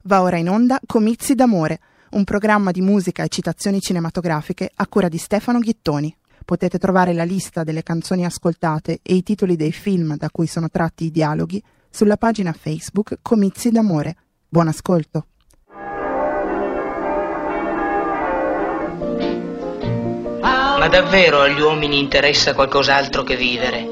Va ora in onda Comizi d'amore, un programma di musica e citazioni cinematografiche a cura di Stefano Ghittoni. Potete trovare la lista delle canzoni ascoltate e i titoli dei film da cui sono tratti i dialoghi sulla pagina Facebook Comizi d'amore. Buon ascolto. Ma davvero agli uomini interessa qualcos'altro che vivere?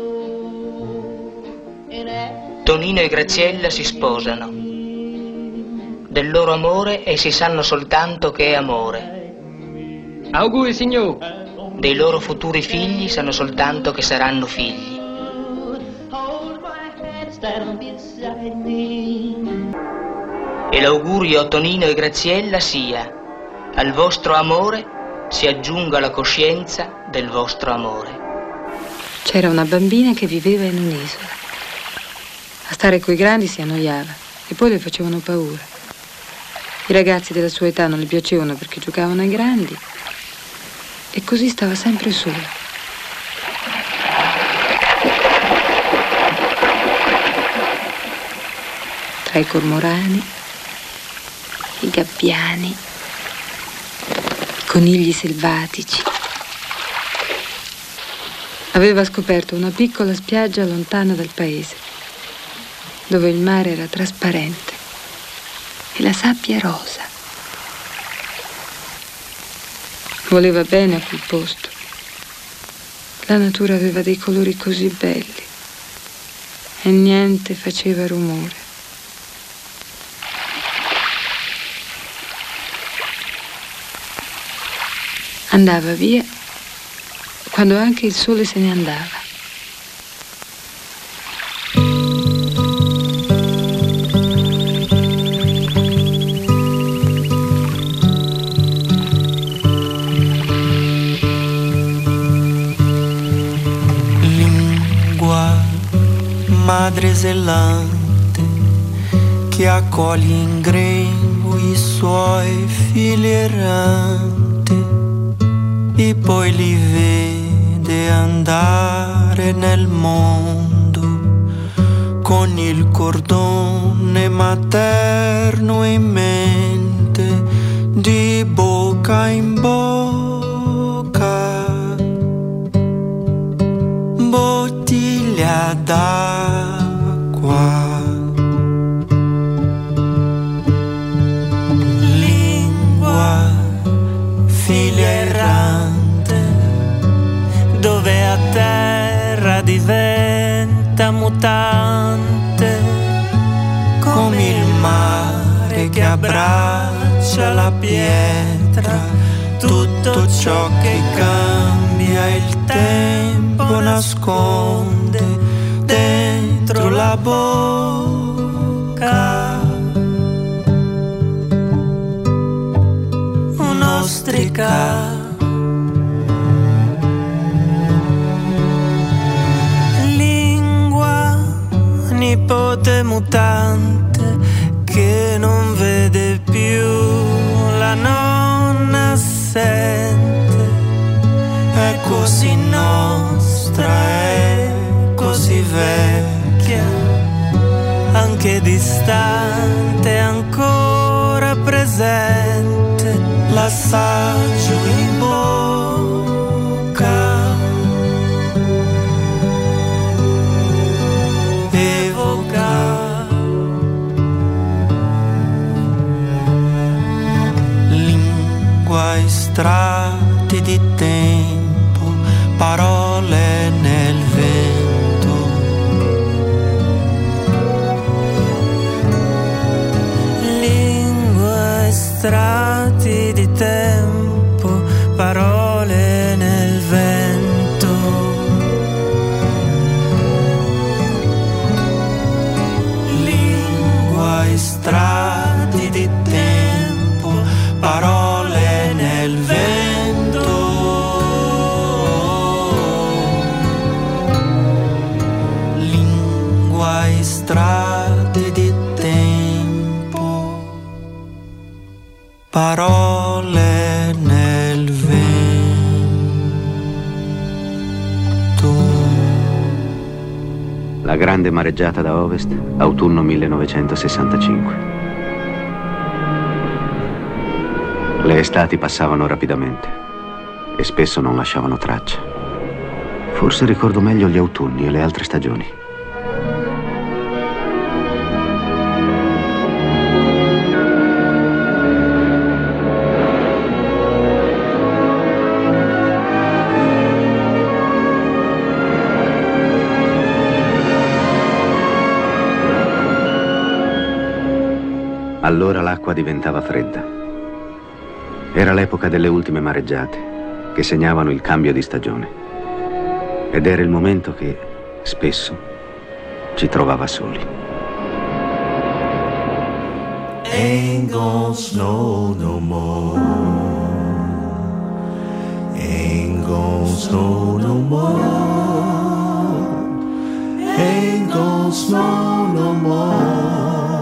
Tonino e Graziella si sposano. Del loro amore essi sanno soltanto che è amore. Auguri, signor. Dei loro futuri figli sanno soltanto che saranno figli. E l'augurio a Tonino e Graziella sia: al vostro amore si aggiunga la coscienza del vostro amore. C'era una bambina che viveva in un'isola. A stare coi grandi si annoiava e poi le facevano paura. I ragazzi della sua età non le piacevano perché giocavano ai grandi e così stava sempre sola. Tra i cormorani, i gabbiani, i conigli selvatici. Aveva scoperto una piccola spiaggia lontana dal paese, dove il mare era trasparente e la sabbia rosa. Voleva bene a quel posto. La natura aveva dei colori così belli e niente faceva rumore. Andava via quando anche il sole se ne andava. Madre zelante che accoglie in grembo i suoi figli erranti e poi li vede andare nel mondo con il cordone materno in mente, di bocca in bocca, bottiglia d'acqua, lingua, figlia errante, dove a terra diventa mutante, come il mare che abbraccia la pietra, tutto ciò che cambia il tempo nasconde dentro la bocca un'ostrica. Lingua, nipote mutante che non vede più la nonna assente, è così nostra, è così vecchia, anche distante, ancora presente, l'assaggio in bocca, evoca. Lingua e strati di tempo, parole nel vento, lingua e strati di tempo, parole nel vento, lingua e strati di tempo, parole nel vento, lingua e strati di tempo, parole nel vento. La grande mareggiata da ovest, autunno 1965. Le estati passavano rapidamente e spesso non lasciavano traccia. Forse ricordo meglio gli autunni e le altre stagioni. Allora l'acqua diventava fredda. Era l'epoca delle ultime mareggiate che segnavano il cambio di stagione. Ed era il momento che, spesso, ci trovava soli. Ain't gonna snow no more. Ain't gonna snow no more. Ain't gonna snow no more.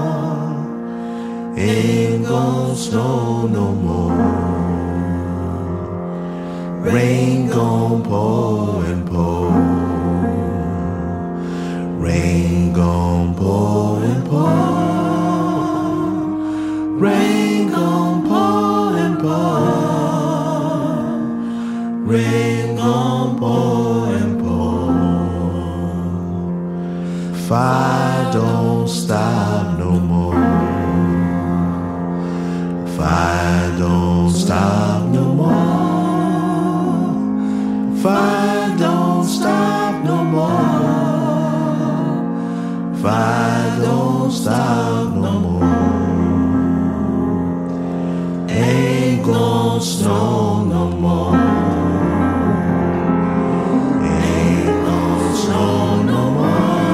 Ain't gonna snow no more. Rain gon' pour and pour. Rain gon' pour and pour. Rain gon' pour and pour. Rain gon' pour and pour. Fire don't stop no more. Fire don't stop no more. Fire don't stop no more. Fire don't stop no more. Ain't gonna snow no more. Ain't gonna snow no more.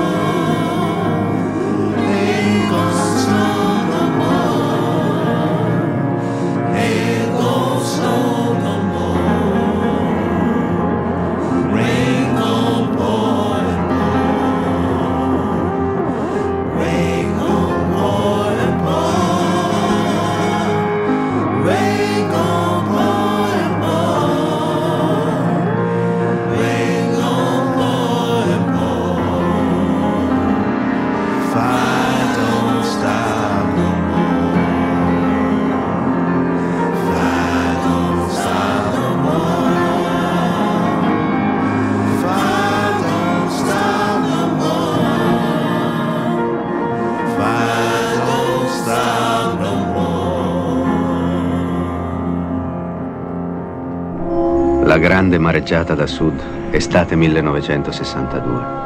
Ain't gonna snow no more. Ain't gonna snow no more. Rain gon' pour and pour. Rain gon' pour and pour. Rain gon' pour and pour. Rain gon' pour and pour. Fire don't stop no more. Fire don't stop no more. Fire don't stop no more. Fire don't stop no more. La grande mareggiata da sud, estate 1962.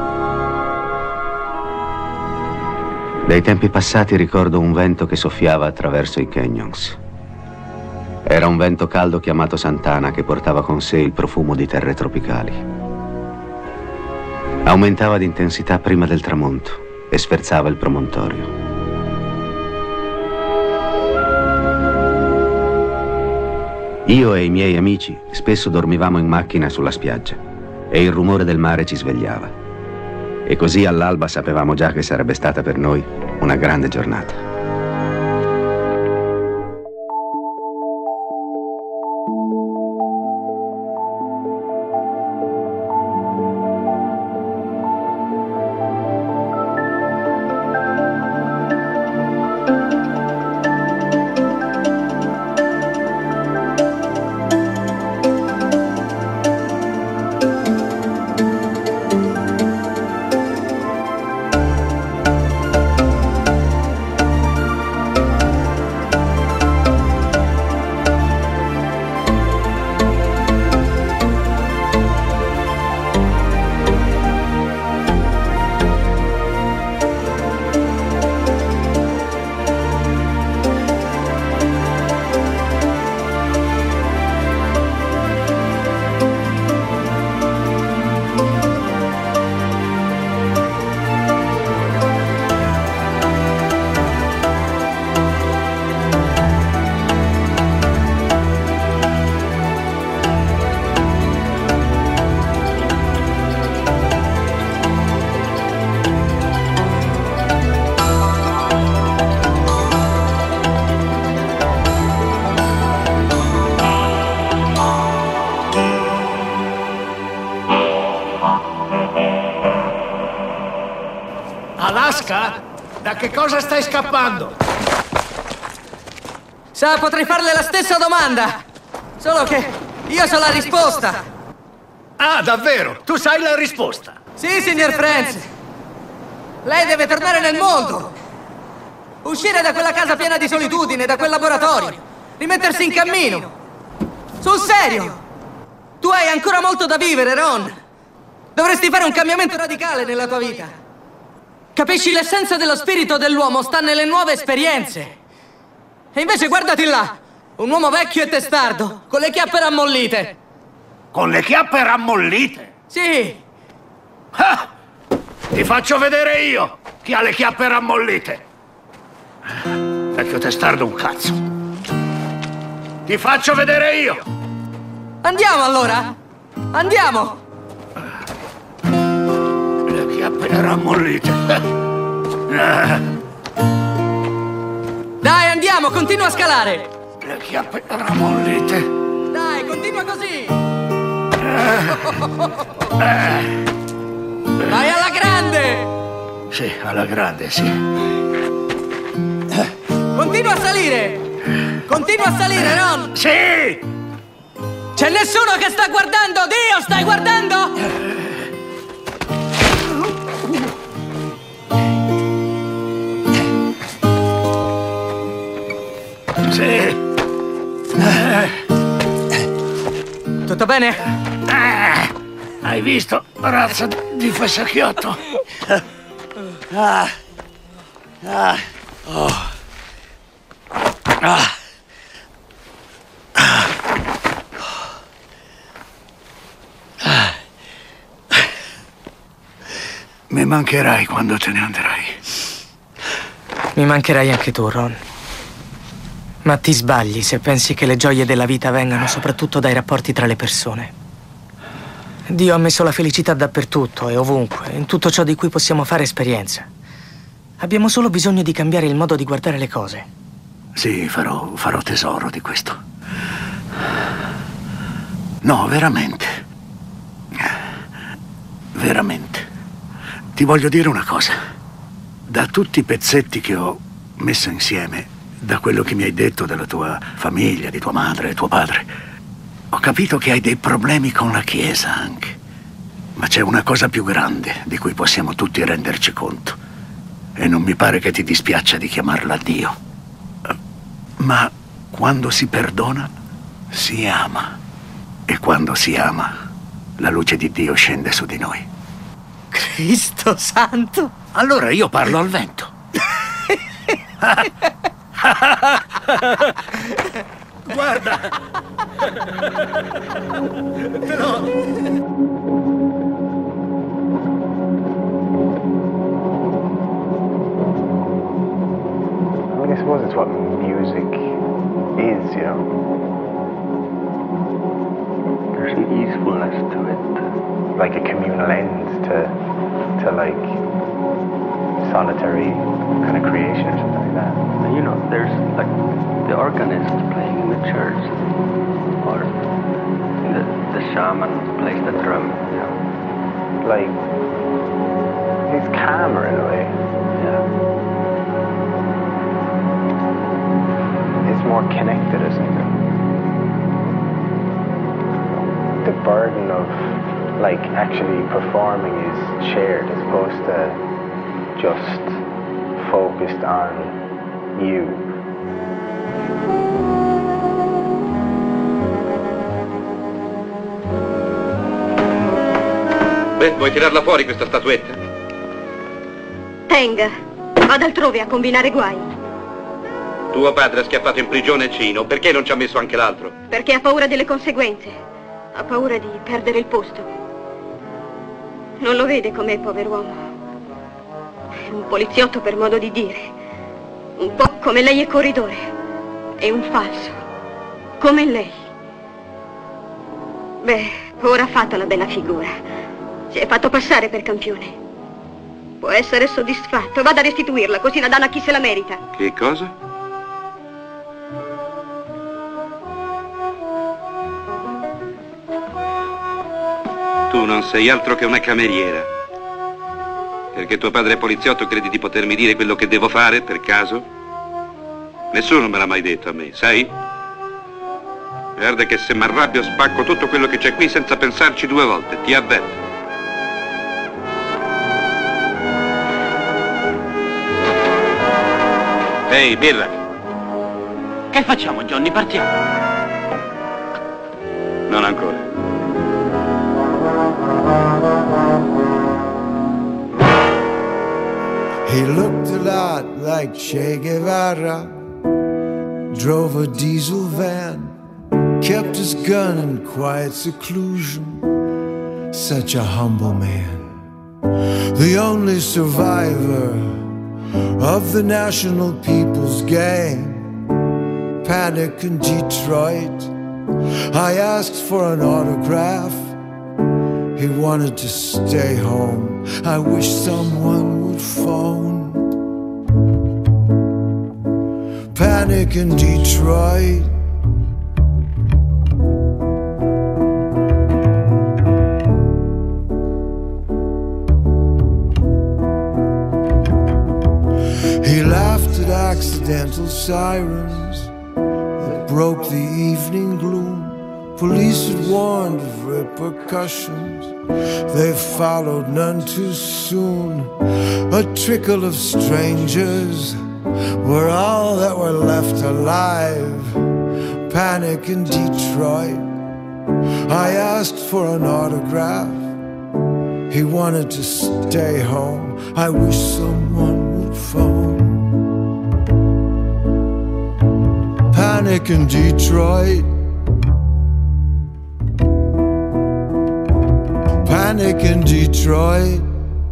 Dai tempi passati ricordo un vento che soffiava attraverso i canyons. Era un vento caldo chiamato Santana che portava con sé il profumo di terre tropicali. Aumentava di intensità prima del tramonto e sferzava il promontorio. Io e i miei amici spesso dormivamo in macchina sulla spiaggia e il rumore del mare ci svegliava. E così all'alba sapevamo già che sarebbe stata per noi una grande giornata. Alaska? Da che cosa stai scappando? Sa, potrei farle la stessa domanda. Solo che io so la risposta. Ah, davvero? Tu sai la risposta? Sì, signor Franz. Lei deve tornare nel mondo. Uscire da quella casa piena di solitudine, da quel laboratorio. Rimettersi in cammino. Sul serio. Tu hai ancora molto da vivere, Ron. Dovresti fare un cambiamento radicale nella tua vita. Capisci, l'essenza dello spirito dell'uomo sta nelle nuove esperienze. E invece guardati là. Un uomo vecchio e testardo, con le chiappe rammollite. Con le chiappe rammollite? Sì. Ah! Ti faccio vedere io chi ha le chiappe rammollite. Vecchio testardo un cazzo. Ti faccio vedere io. Andiamo allora. Andiamo. Le chiappe rammollite. Dai, andiamo, continua a scalare. Le chiappe rammollite. Dai, continua così. Vai alla grande. Sì, alla grande, sì. Continua a salire. Continua a salire, Ron. Sì. C'è nessuno che sta guardando. Dio, stai guardando? Sì. Tutto bene? Hai visto, razza di fessacchiotto? Mi mancherai quando te ne andrai. Mi mancherai anche tu, Ron. Ma ti sbagli se pensi che le gioie della vita vengano soprattutto dai rapporti tra le persone. Dio ha messo la felicità dappertutto e ovunque, in tutto ciò di cui possiamo fare esperienza. Abbiamo solo bisogno di cambiare il modo di guardare le cose. Sì, farò tesoro di questo. No, veramente. Veramente. Ti voglio dire una cosa. Da tutti i pezzetti che ho messo insieme, da quello che mi hai detto della tua famiglia, di tua madre e tuo padre, ho capito che hai dei problemi con la Chiesa anche. Ma c'è una cosa più grande di cui possiamo tutti renderci conto. E non mi pare che ti dispiaccia di chiamarla Dio. Ma quando si perdona, si ama. E quando si ama, la luce di Dio scende su di noi. Cristo santo! Allora io parlo al vento. Guarda! Però... I mean, I suppose it's what music is, you know. There's an easefulness to it, like a communal end to like solitary kind of creation or something like that. And, you know, there's like the organist playing in the church, or the shaman plays the drum, you know. Like, it's calmer in a way. Yeah. It's more connected or something. The burden of like actually performing is shared as opposed to just focused on you. Beh, vuoi tirarla fuori questa statuetta? Tenga, vada altrove a combinare guai. Tuo padre ha schiaffato in prigione Cino, perché non ci ha messo anche l'altro? Perché ha paura delle conseguenze, ha paura di perdere il posto. Non lo vede com'è, pover'uomo. È un poliziotto per modo di dire. Un po' come lei è corridore. È un falso. Come lei. Beh, ora ha fatto la bella figura. Si è fatto passare per campione. Può essere soddisfatto. Vada a restituirla, così la danno a chi se la merita. Che cosa? Tu non sei altro che una cameriera. Perché tuo padre è poliziotto credi di potermi dire quello che devo fare, per caso? Nessuno me l'ha mai detto a me, sai? Guarda che se mi arrabbio spacco tutto quello che c'è qui senza pensarci 2 volte, ti avverto. Ehi, birra. Che facciamo, Johnny? Partiamo? Non ancora. He looked a lot like Che Guevara, drove a diesel van, kept his gun in quiet seclusion, such a humble man. The only survivor of the National People's Gang, Panic in Detroit. I asked for an autograph, he wanted to stay home. I wish someone would phone. Panic in Detroit. He laughed at accidental sirens that broke the evening gloom. Police had warned of repercussions, they followed none too soon. A trickle of strangers were all that were left alive. Panic in Detroit. I asked for an autograph, he wanted to stay home. I wish someone would phone. Panic in Detroit. Panic in Detroit.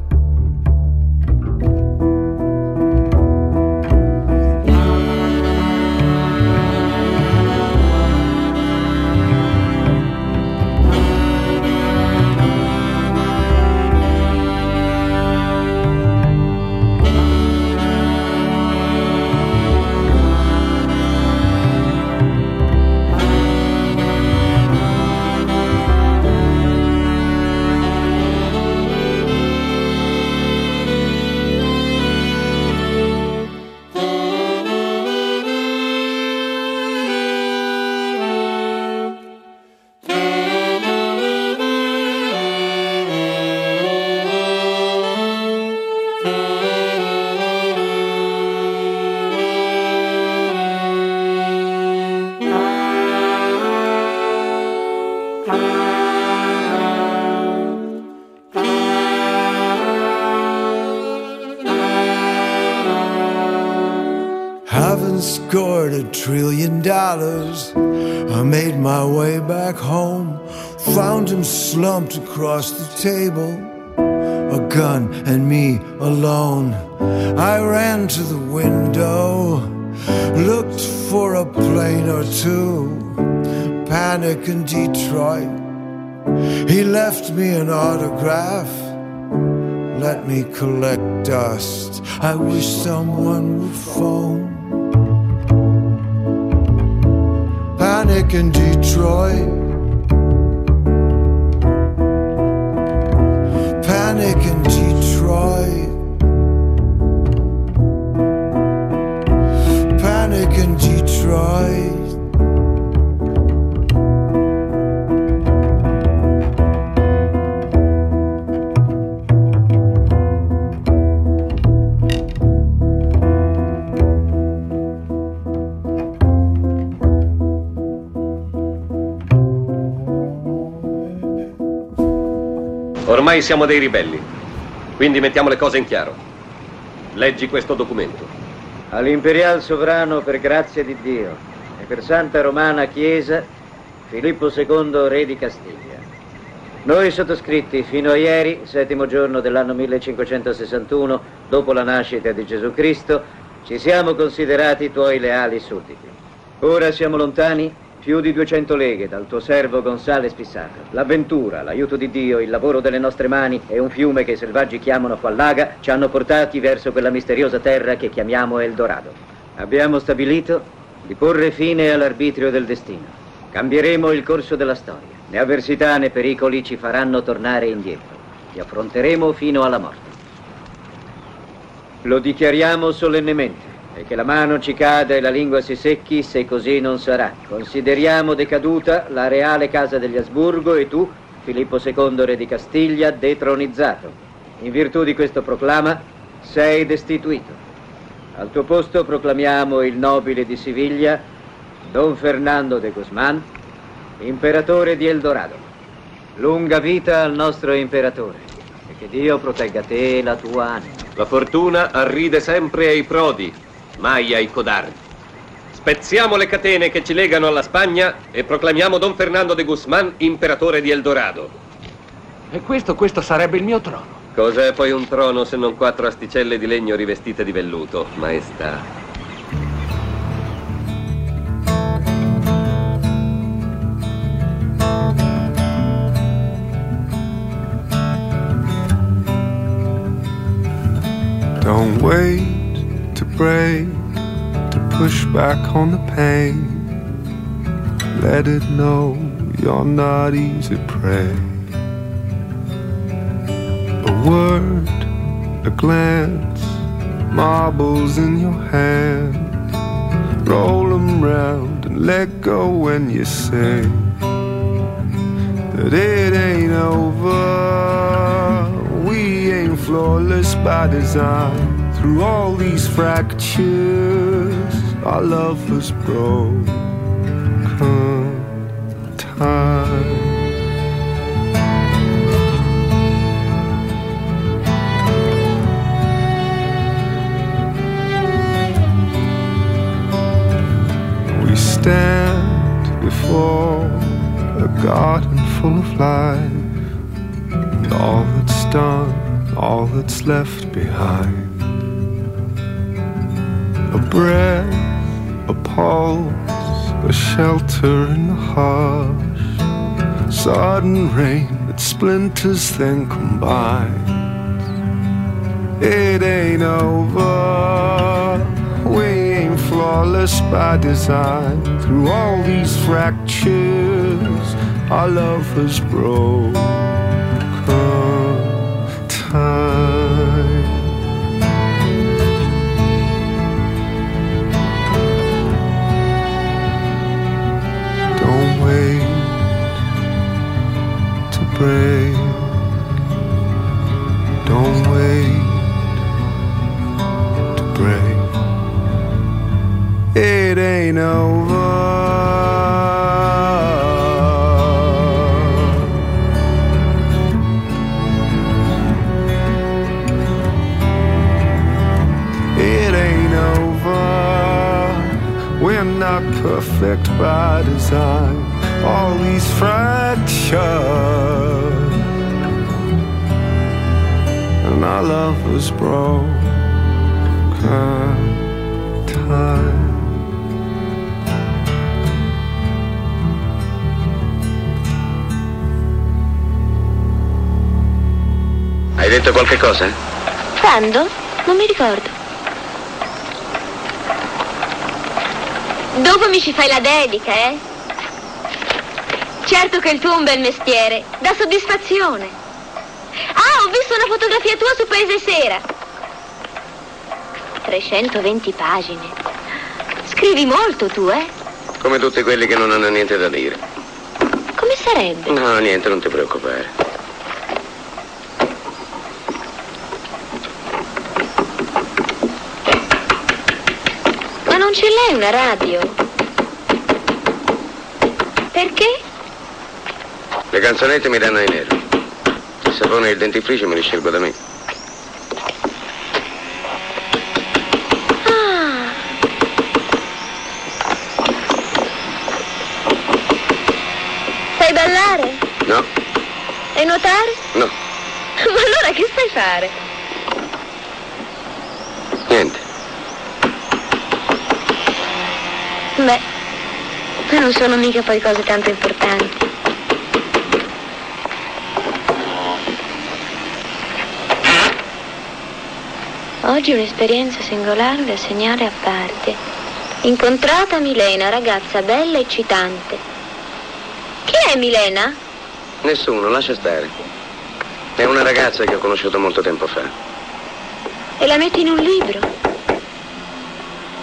Having scored $1 trillion, I made my way back home. Found him slumped across the table, a gun and me alone. I ran to the window, looked for a plane or two. Panic in Detroit. He left me an autograph, let me collect dust. I wish someone would phone. Panic in Detroit. Panic in Detroit. Panic in Detroit. Ormai siamo dei ribelli, quindi mettiamo le cose in chiaro. Leggi questo documento. All'imperial sovrano per grazia di Dio e per Santa Romana Chiesa, Filippo II, re di Castiglia. Noi sottoscritti fino a ieri, 7° giorno dell'anno 1561, dopo la nascita di Gesù Cristo, ci siamo considerati tuoi leali sudditi. Ora siamo lontani più di 200 leghe dal tuo servo Gonzales Pissato. L'avventura, l'aiuto di Dio, il lavoro delle nostre mani e un fiume che i selvaggi chiamano Fallaga ci hanno portati verso quella misteriosa terra che chiamiamo Eldorado. Abbiamo stabilito di porre fine all'arbitrio del destino. Cambieremo il corso della storia. Né avversità né pericoli ci faranno tornare indietro. Ti affronteremo fino alla morte. Lo dichiariamo solennemente. e che la mano ci cada e la lingua si secchi se così non sarà. Consideriamo decaduta la reale casa degli Asburgo e tu, Filippo II, re di Castiglia, detronizzato. In virtù di questo proclama sei destituito. Al tuo posto proclamiamo il nobile di Siviglia, Don Fernando de Guzmán, imperatore di Eldorado. Lunga vita al nostro imperatore e che Dio protegga te e la tua anima. La fortuna arride sempre ai prodi, mai ai codardi. Spezziamo le catene che ci legano alla Spagna e proclamiamo Don Fernando de Guzmán imperatore di Eldorado. E questo sarebbe il mio trono. Cos'è poi un trono se non 4 asticelle di legno rivestite di velluto, maestà? Don't wait to break, to push back on the pain. Let it know you're not easy prey. A word, a glance, marbles in your hand. Roll them round and let go when you say that it ain't over. We ain't flawless by design. Through all these fractures, our love was broken time. We stand before a garden full of life. All that's done, all that's left behind. A breath, a pulse, a shelter in the hush. Sudden rain that splinters then combine. It ain't over. We ain't flawless by design. Through all these fractures, our love has broken time. Don't wait to break. Don't wait to break. It ain't over. We're not perfect by design. All these fractures, and our love was broken time. Hai detto qualche cosa? Quando? Non mi ricordo. Dopo mi ci fai la dedica, eh? Certo che il tuo è un bel mestiere, dà soddisfazione. Ah, ho visto una fotografia tua su Paese Sera. 320 pagine. Scrivi molto tu, eh? Come tutti quelli che non hanno niente da dire. Come sarebbe? No, niente, non ti preoccupare. Ma non ce l'hai una radio? Perché? Le canzonette mi danno ai nervi. Il sapone e il dentifricio me li scelgo da me. Ah. Sai ballare? No. E nuotare? No. Ma allora che sai fare? Niente. Beh, non sono mica poi cose tanto importanti. Oggi un'esperienza singolare da segnare a parte. Incontrata Milena, ragazza bella e eccitante. Chi è Milena? Nessuno, lascia stare. È una ragazza che ho conosciuto molto tempo fa. E la metti in un libro?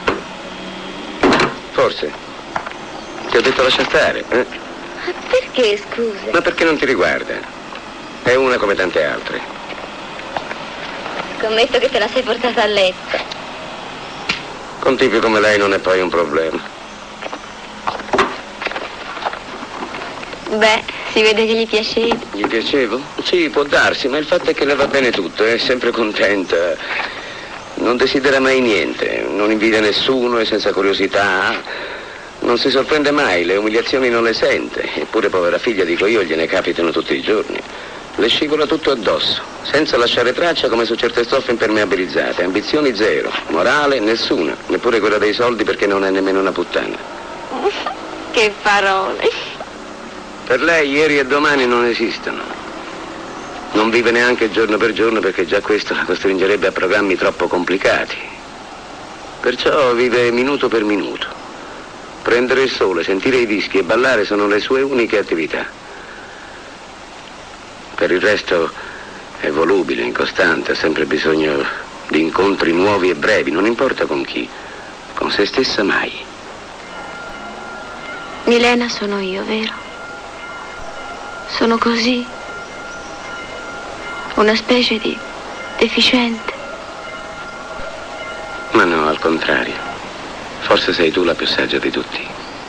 Forse. Ti ho detto lascia stare, eh? Ma perché, scusa? Ma perché non ti riguarda? È una come tante altre. Scommetto che te la sei portata a letto. Con tipi come lei non è poi un problema. Beh, si vede che gli piacevi. Gli piacevo? Sì, può darsi, ma il fatto è che le va bene tutto, è sempre contenta. Non desidera mai niente, non invidia nessuno, è senza curiosità. Non si sorprende mai, le umiliazioni non le sente. Eppure, povera figlia, dico io, gliene capitano tutti i giorni. Le scivola tutto addosso, senza lasciare traccia come su certe stoffe impermeabilizzate. Ambizioni zero, morale nessuna, neppure quella dei soldi perché non è nemmeno una puttana. Che parole. Per lei ieri e domani non esistono. Non vive neanche giorno per giorno perché già questo la costringerebbe a programmi troppo complicati. Perciò vive minuto per minuto. Prendere il sole, sentire i dischi e ballare sono le sue uniche attività. Per il resto è volubile, incostante, ha sempre bisogno di incontri nuovi e brevi, non importa con chi, con se stessa mai. Milena sono io, vero? Sono così. Una specie di deficiente. Ma no, al contrario. Forse sei tu la più saggia di tutti.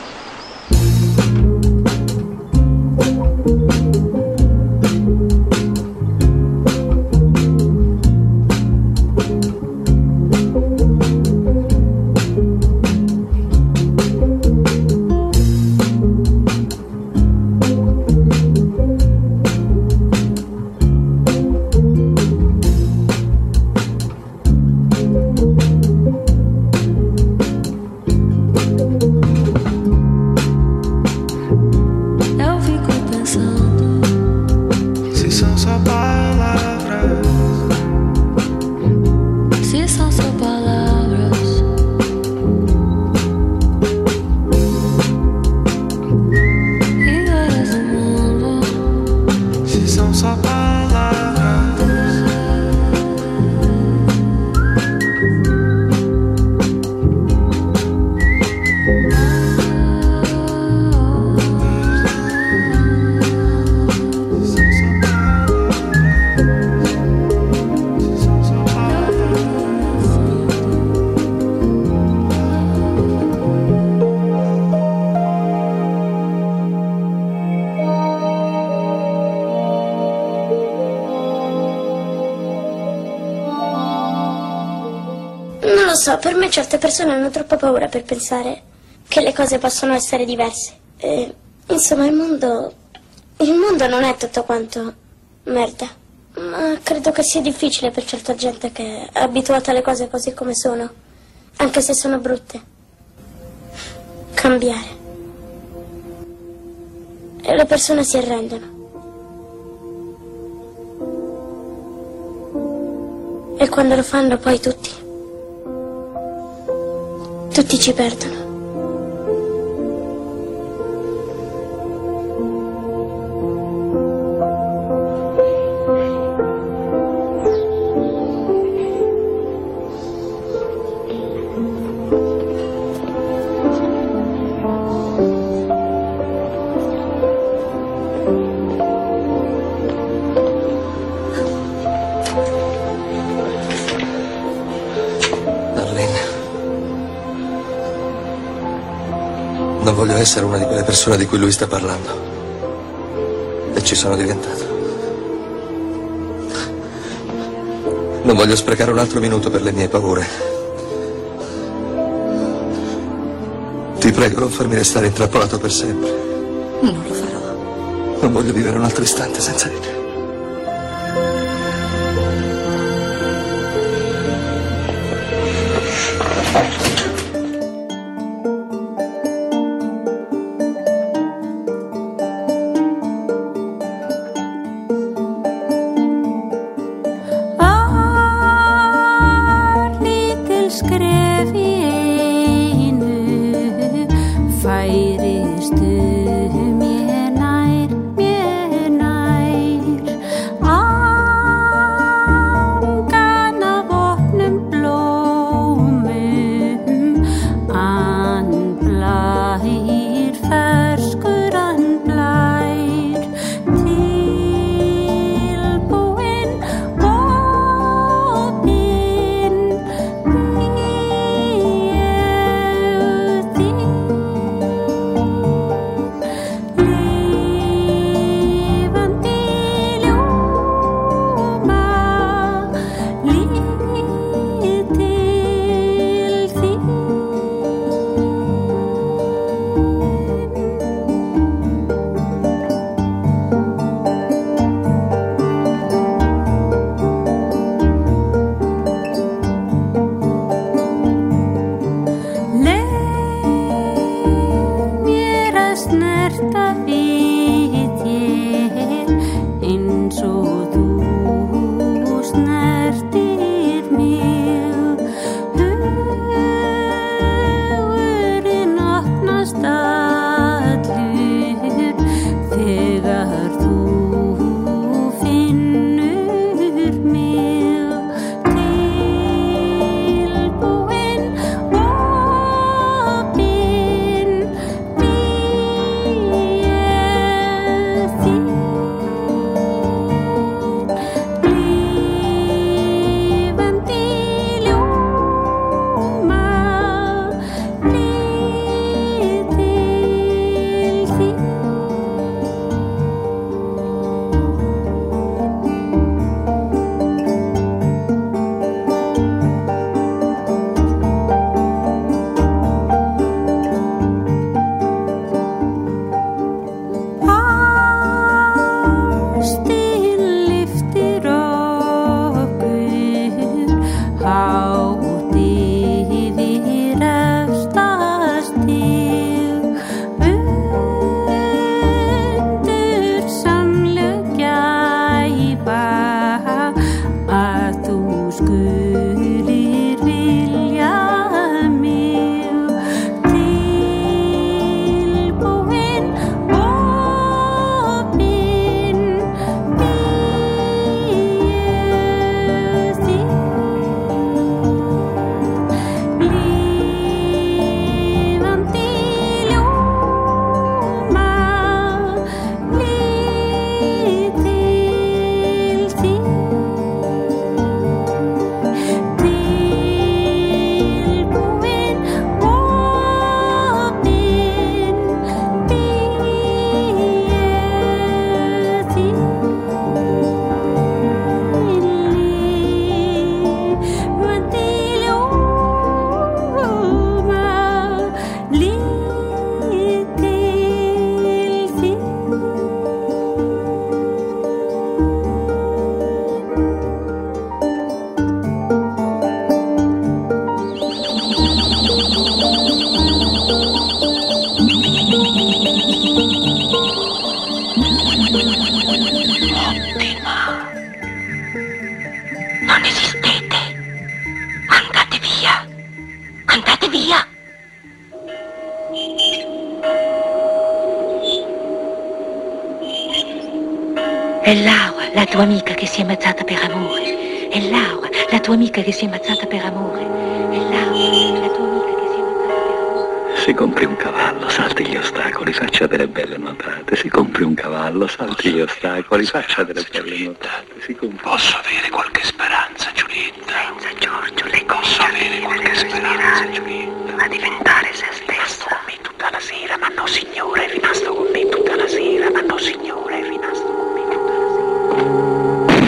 So, per me certe persone hanno troppa paura per pensare che le cose possono essere diverse. Insomma, il mondo non è tutto quanto merda. Ma credo che sia difficile per certa gente che è abituata alle cose così come sono, anche se sono brutte, cambiare. E le persone si arrendono. E quando lo fanno poi tutti ci perdono. Non voglio essere una di quelle persone di cui lui sta parlando. E ci sono diventato. Non voglio sprecare un altro minuto per le mie paure. Ti prego, non farmi restare intrappolato per sempre. Non lo farò. Non voglio vivere un altro istante senza di te. Færistu mér nær, È Laura, la tua amica che si è ammazzata per amore. È Laura, la tua amica che si è ammazzata per amore. È Laura, la tua amica che si è ammazzata per amore. Si compri un cavallo, salti gli ostacoli, faccia delle belle nuotate. Si compri un cavallo, salti gli ostacoli, faccia delle belle nuotate. Posso avere qualche speranza, Giulietta? Senza Giorgio, lei posso avere qualche speranza, Giulietta? A diventare se stesso. Con me tutta la sera, ma no signore, è rimasto con me tutta la sera, ma no signore, è rimasto con me tutta la sera.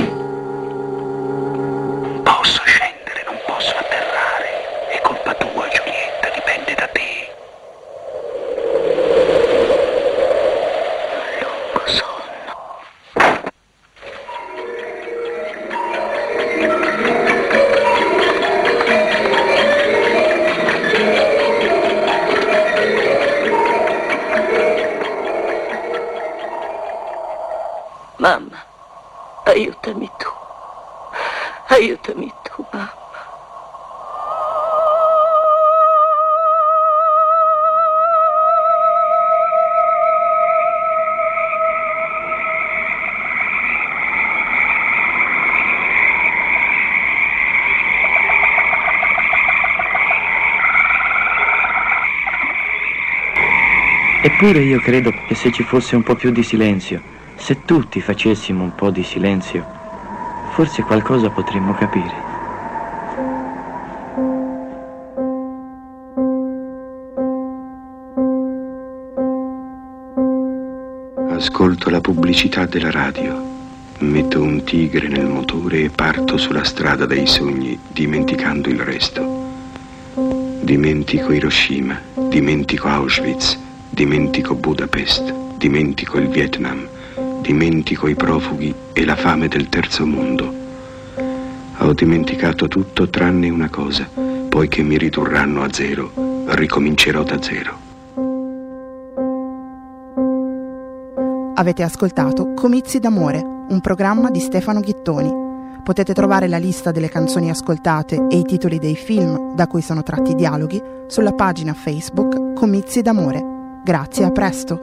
Posso scendere, non posso atterrare. È colpa tua, Giulietta, dipende da te. Lungo sonno. Mamma, aiutami tu. Aiutami tu, mamma. Eppure io credo che se ci fosse un po' più di silenzio, se tutti facessimo un po' di silenzio, forse qualcosa potremmo capire. Ascolto la pubblicità della radio, metto un tigre nel motore e parto sulla strada dei sogni, dimenticando il resto. Dimentico Hiroshima, dimentico Auschwitz, dimentico Budapest, dimentico il Vietnam, dimentico i profughi e la fame del terzo mondo. Ho dimenticato tutto tranne una cosa, poiché mi ridurranno a zero, ricomincerò da zero. Avete ascoltato Comizi d'amore, un programma di Stefano Ghittoni. Potete trovare la lista delle canzoni ascoltate e i titoli dei film da cui sono tratti i dialoghi sulla pagina Facebook Comizi d'amore. Grazie, a presto.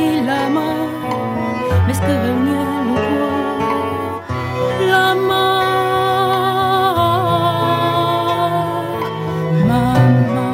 osi la mar, mes que reunió lo cuore, la mar, mamma.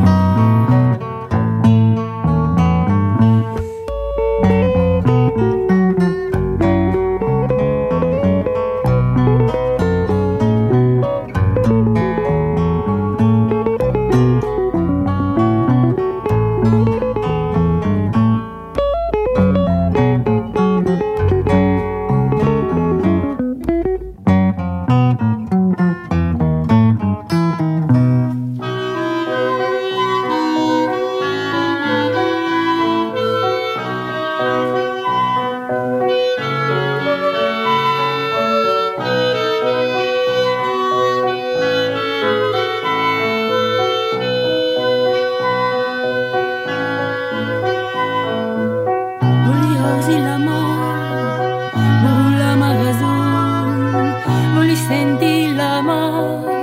Osi la mar, la mar azul, voglio sentire la mar.